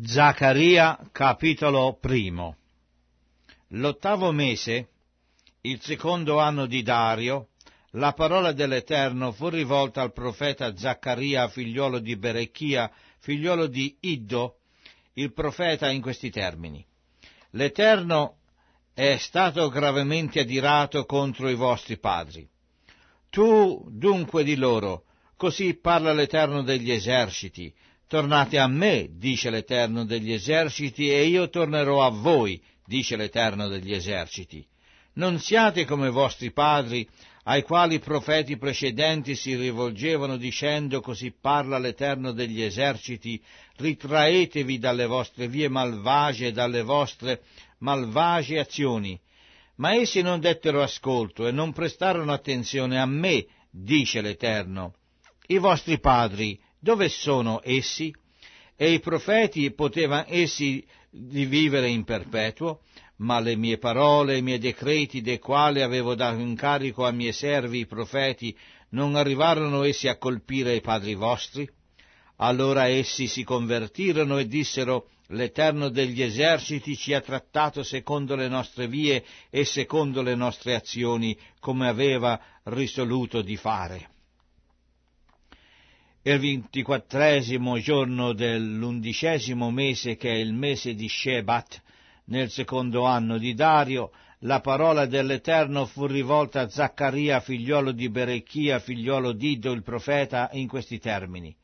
Zaccaria, capitolo 1. L'ottavo mese, il secondo anno di Dario, la parola dell'Eterno fu rivolta al profeta Zaccaria, figliuolo di Berechia, figliuolo di Iddo, il profeta, in questi termini: L'Eterno è stato gravemente adirato contro i vostri padri. Tu dunque di loro: così parla l'Eterno degli eserciti. Tornate a me, dice l'Eterno degli eserciti, e io tornerò a voi, dice l'Eterno degli eserciti. Non siate come i vostri padri, ai quali i profeti precedenti si rivolgevano dicendo: così parla l'Eterno degli eserciti, ritraetevi dalle vostre vie malvagie e dalle vostre malvagie azioni. Ma essi non dettero ascolto e non prestarono attenzione a me, dice l'Eterno. I vostri padri, dove sono essi? E i profeti, potevano essi di vivere in perpetuo? Ma le mie parole, i miei decreti, dei quali avevo dato incarico ai miei servi, i profeti, non arrivarono essi a colpire i padri vostri? Allora essi si convertirono e dissero: l'Eterno degli eserciti ci ha trattato secondo le nostre vie e secondo le nostre azioni, come aveva risoluto di fare. Il 24° giorno dell'11° mese, che è il mese di Shebat, nel secondo anno di Dario, la parola dell'Eterno fu rivolta a Zaccaria, figliuolo di Berechia, figliuolo di Iddo, il profeta, in questi termini: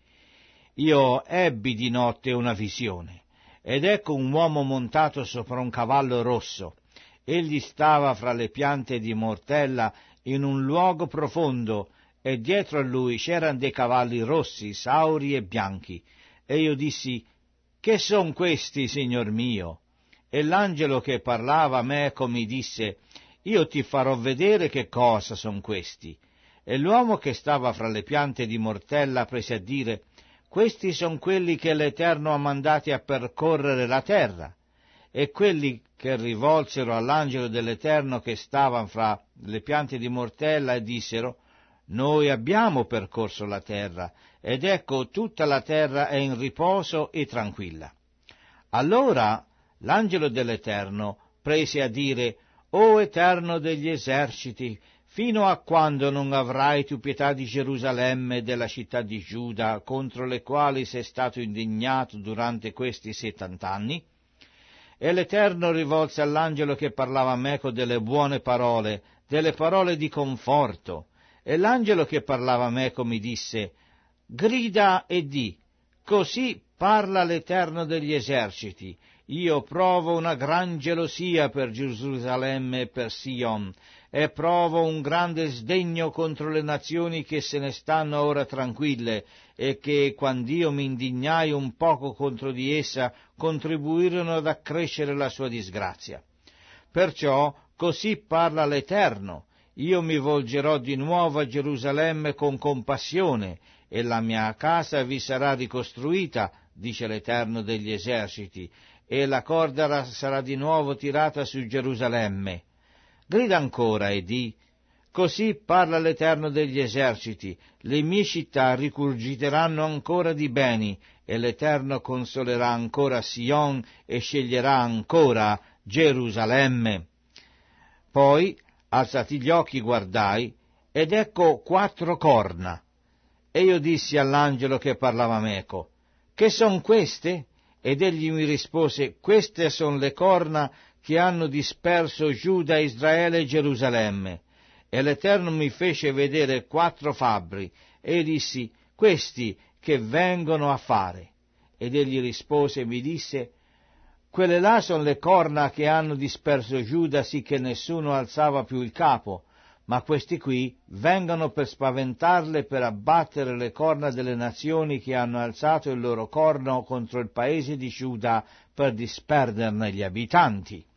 Io ebbi di notte una visione, ed ecco un uomo montato sopra un cavallo rosso. Egli stava fra le piante di mortella in un luogo profondo, e dietro a lui c'erano dei cavalli rossi, sauri e bianchi. E io dissi: che son questi, Signor mio? E l'angelo che parlava meco mi disse: io ti farò vedere che cosa son questi. E l'uomo che stava fra le piante di mortella prese a dire: questi son quelli che l'Eterno ha mandati a percorrere la terra. E quelli che rivolsero all'angelo dell'Eterno che stava fra le piante di mortella e dissero: noi abbiamo percorso la terra, ed ecco tutta la terra è in riposo e tranquilla. Allora l'angelo dell'Eterno prese a dire: o Eterno degli eserciti, fino a quando non avrai tu pietà di Gerusalemme e della città di Giuda, contro le quali sei stato indignato durante questi 70 anni? E l'Eterno rivolse all'angelo che parlava meco delle buone parole, delle parole di conforto. E l'angelo che parlava meco mi disse: grida e di: così parla l'Eterno degli eserciti, io provo una gran gelosia per Gerusalemme e per Sion, e provo un grande sdegno contro le nazioni che se ne stanno ora tranquille, e che, quand'io mi indignai un poco contro di essa, contribuirono ad accrescere la sua disgrazia. Perciò così parla l'Eterno: io mi volgerò di nuovo a Gerusalemme con compassione, e la mia casa vi sarà ricostruita, dice l'Eterno degli eserciti, e la corda sarà di nuovo tirata su Gerusalemme. Grida ancora e di: così parla l'Eterno degli eserciti, le mie città ricurgiteranno ancora di beni, e l'Eterno consolerà ancora Sion e sceglierà ancora Gerusalemme. Poi, alzati gli occhi, guardai, ed ecco 4 corna. E io dissi all'angelo che parlava meco: che son queste? Ed egli mi rispose: queste son le corna che hanno disperso Giuda, Israele e Gerusalemme. E l'Eterno mi fece vedere 4 fabbri, e io dissi: questi che vengono a fare? Ed egli rispose e mi disse: quelle là son le corna che hanno disperso Giuda, sì che nessuno alzava più il capo, ma questi qui vengono per spaventarle, per abbattere le corna delle nazioni che hanno alzato il loro corno contro il paese di Giuda, per disperderne gli abitanti.